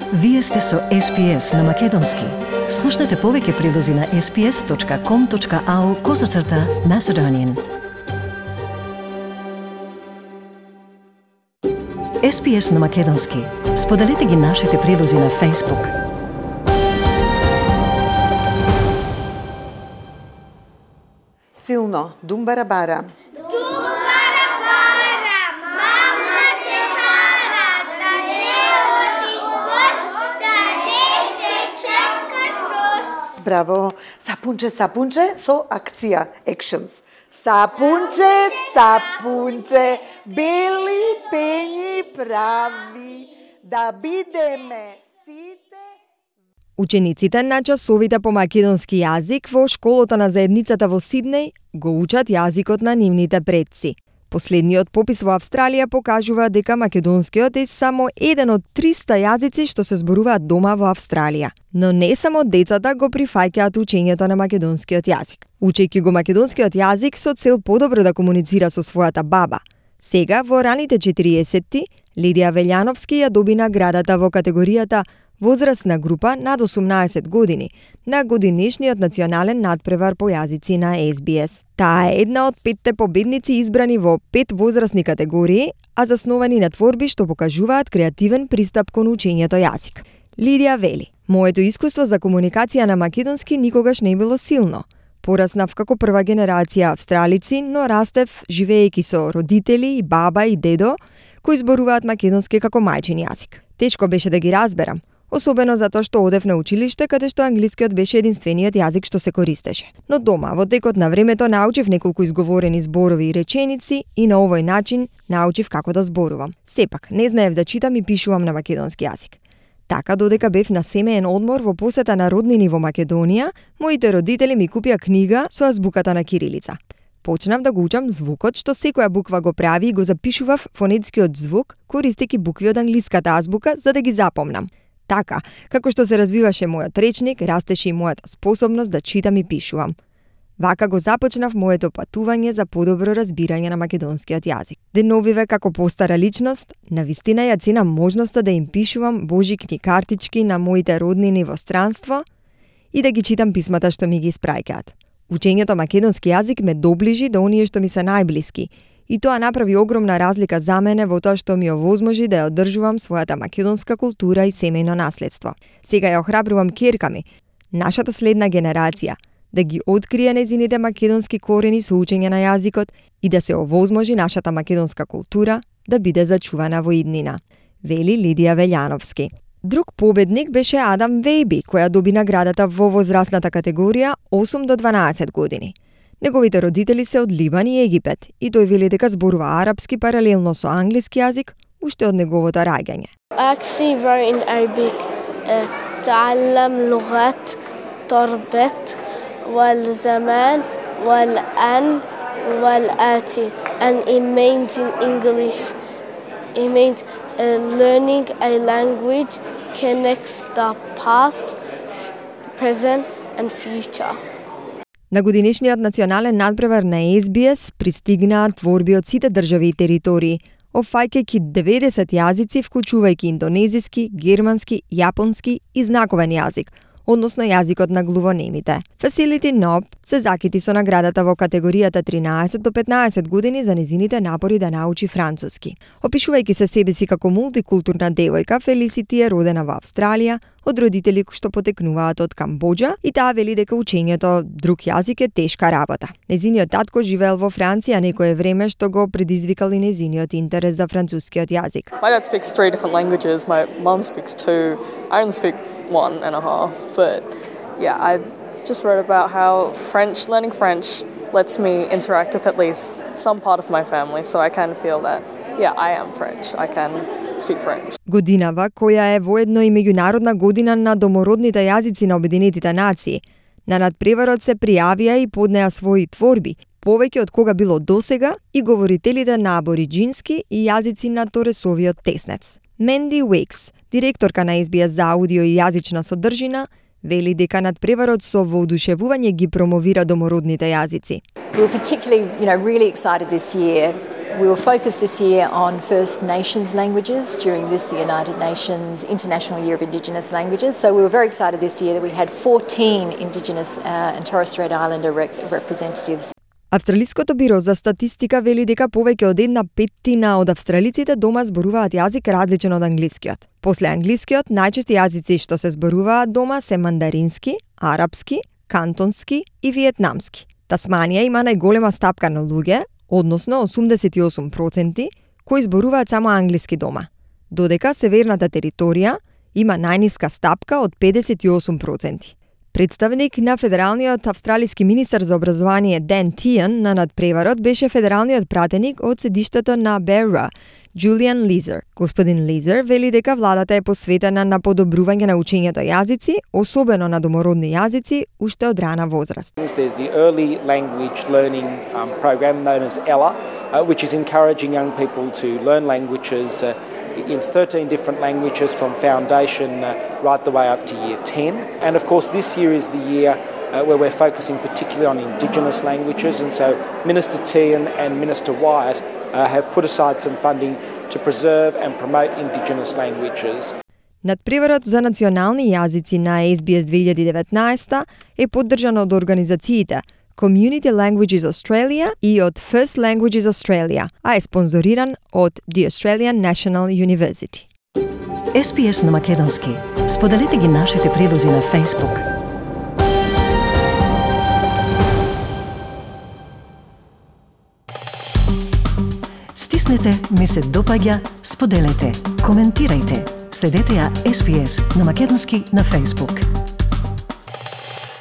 Вие сте со SPS на Македонски. Слушнете повеќе прилози на sps.com.au/Macedonian. SPS на Македонски. Споделете ги нашите прилози на Facebook. Силно, думбара бара. Браво. Сапунче, сапунче со акција, actions. Сапунче, сапунче, бели пењи прави, да бидеме сите. Учениците на часовите по македонски јазик во школата на заедницата во Сиднеј го учат јазикот на нивните предци. Последниот попис во Австралија покажува дека македонскиот е само еден од 300 јазици што се зборуваат дома во Австралија. Но не само децата го прифаќаат учењето на македонскиот јазик. Учејќи го македонскиот јазик со цел подобро да комуницира со својата баба. Сега, во раните 40-ти, Лидија Велјановски ја доби наградата во категоријата возрастна група над 18 години на годинешниот национален надпревар по јазици на SBS. Таа е една од 5 победници избрани во 5 возрастни категории, а засновани на творби што покажуваат креативен пристап кон учењето јазик. Лидија вели: "Моето искуство за комуникација на македонски никогаш не било силно. Пораснав како прва генерација австралици, но растев живеејќи со родители и баба и дедо кои зборуваат македонски како мајчин јазик. Тешко беше да ги разберам, особено затоа што одев на училиште каде што англискиот беше единствениот јазик што се користеше. Но дома, во текот на времето, научив неколку изговорени зборови и реченици и на овој начин научив како да зборувам. Сепак, не знаев да читам и пишувам на македонски јазик. Така, додека бев на семеен одмор во посета на роднини во Македонија, моите родители ми купија книга со азбуката на кирилица. Почнав да го учам звукот што секоја буква го прави и го запишував фонетскиот звук, користејќи букви од англиската азбука за да ги запомнам. Така, како што се развиваше мојот речник, растеше и мојата способност да читам и пишувам. Вака го започнав моето патување за подобро разбирање на македонскиот јазик. Деновиве како постара личност, навистина ја ценам можноста да им пишувам божикни картички на моите роднини во странство и да ги читам писмата што ми ги испраќаат. Учењето македонски јазик ме доближи до оние што ми се најблиски, и тоа направи огромна разлика за мене во тоа што ми овозможи да ја одржувам својата македонска култура и семејно наследство. Сега ја охрабрувам ќерка ми, нашата следна генерација, да ги открие незините македонски корени со учење на јазикот и да се овозможи нашата македонска култура да биде зачувана во иднина, вели Лидија Велјановски. Друг победник беше Адам Вејби, која доби наградата во возрастната категорија 8 до 12 години. Неговите родители се од Либан и Египет и тој вели дека зборува арапски паралелно со англиски јазик уште од неговото раѓање. I actually wrote in Arabic تعلم لغات تربط والزمان والآن والآتي, and it means in English, it means learning a language connects the past, present and future. На годинешниот национален надпревар на SBS пристигнаат творби од сите држави и територии, опфаќајќи 90 јазици, вклучувајќи индонезиски, германски, јапонски и знаковен јазик, односно јазикот на глувонемите. Facility Knob се закити со наградата во категоријата 13 до 15 години за незините напори да научи француски. Опишувајќи се себе си како мултикултурна девојка, Felicity е родена во Австралија, од родители што потекнуваат од Камбоџа, и таа вели дека учењето друг јазик е тешка работа. Незиниот татко живеел во Франција некое време, што го предизвикал и незиниот интерес за францускиот јазик. My dad speaks 3 different languages, my mum speaks 2, I only speak 1.5, but yeah, I just wrote about how learning French lets me interact with at least some part of my family, so I can feel that, yeah, I am French, I can speak French. Годинава, која е воедно и меѓународна година на домородните јазици на Обединетите нации, на надпреварот се пријавија и поднеа своји творби, повеќе од кога било досега, и говорителите на абориџински и јазици на Торесовиот теснец. Менди Уикс, директорка на SBS за аудио и јазична содржина, вели дека надпреварот со воодушевување ги промовира домородните јазици. We were particularly, really excited this year We will focus this year on First Nations languages during this, the United Nations International Year of Indigenous Languages. So we were very excited this year that we had 14 Indigenous and Torres Strait Islander representatives. Австралиското биро за статистика вели дека повеќе од 1/5 од австралиците дома зборуваат јазик различен од англискиот. После англискиот, најчести јазици што се зборуваат дома се мандарински, арапски, кантонски и виетнамски. Тасманија има најголема стапка на луѓе, односно 88%, кои зборуваат само англиски дома, додека Северната територија има најниска стапка од 58%. Представник на федералниот австралиски министер за образование Ден Тијан на надпреварот беше федералниот пратеник од седиштето на Берра, Джулиан Лизер. Господин Лизер вели дека владата е посветена на подобрување на учењето јазици, особено на домородни јазици, уште од рана возраст. There's the early language learning program known as ELA, which is encouraging young people to learn languages in 13 different languages from foundation right the way up to year 10. And of course this year is the year where we're focusing particularly on Indigenous languages, and so Minister Tian and Minister Wyatt have put aside some funding to preserve and promote Indigenous languages. Надпреварот за национални јазици на SBS 2019 е поддржан од организациите Community Languages Australia и од First Languages Australia, а е спонзориран од The Australian National University. SPS на македонски. Споделете ги нашите прилози на Facebook. Стиснете ми се допаѓа, споделете, коментирајте. Следете ја SPS на македонски на Facebook.